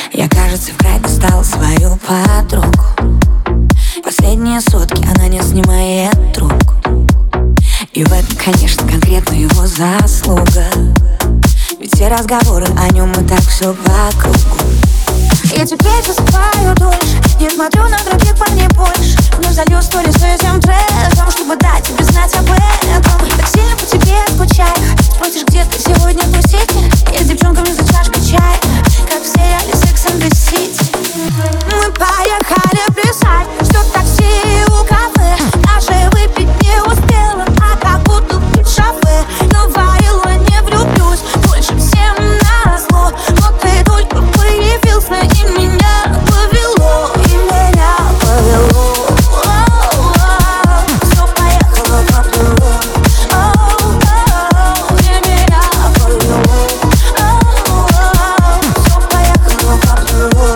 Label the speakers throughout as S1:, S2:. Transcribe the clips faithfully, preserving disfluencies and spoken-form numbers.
S1: Я, кажется, в край достала свою подругу. Последние сутки она не снимает трубку. И в этом, конечно, конкретно его заслуга. Ведь все разговоры о нем и так все по кругу.
S2: Я теперь засыпаю дольше, не смотрю на других парней больше. Вновь залью сторис с этим треком, чтобы дать тебе знать об этом. Так сильно по тебе скучаю. Спросишь, где ты сегодня тусить? Я с девчонками за чашкой чая, как в сериале Sex and the City. Мы поехали плясать, что такси у кафе. Даже выпить не успела, а как будто в шафе. Говорила, не влюблюсь больше всем назло, но ты только появился и меня повело, и меня повело. Все поехало по плану. И меня повело. Все поехало по плану.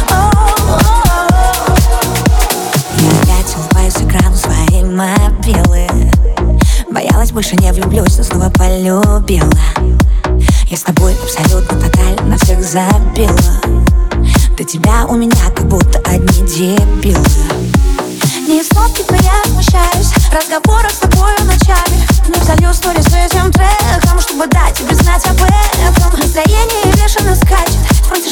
S1: Я опять улыбаюсь экрану своей мобилы. Боялась, больше не влюблюсь, но снова полюбила. Я с тобой абсолютно тотально на всех забила. До тебя у меня как будто одни дебилы.
S2: Не из топки-то я смущаюсь разговора с тобой ночами. Вновь залью сторис с этим треком, чтобы дать тебе знать об этом. Настроение бешено скачет.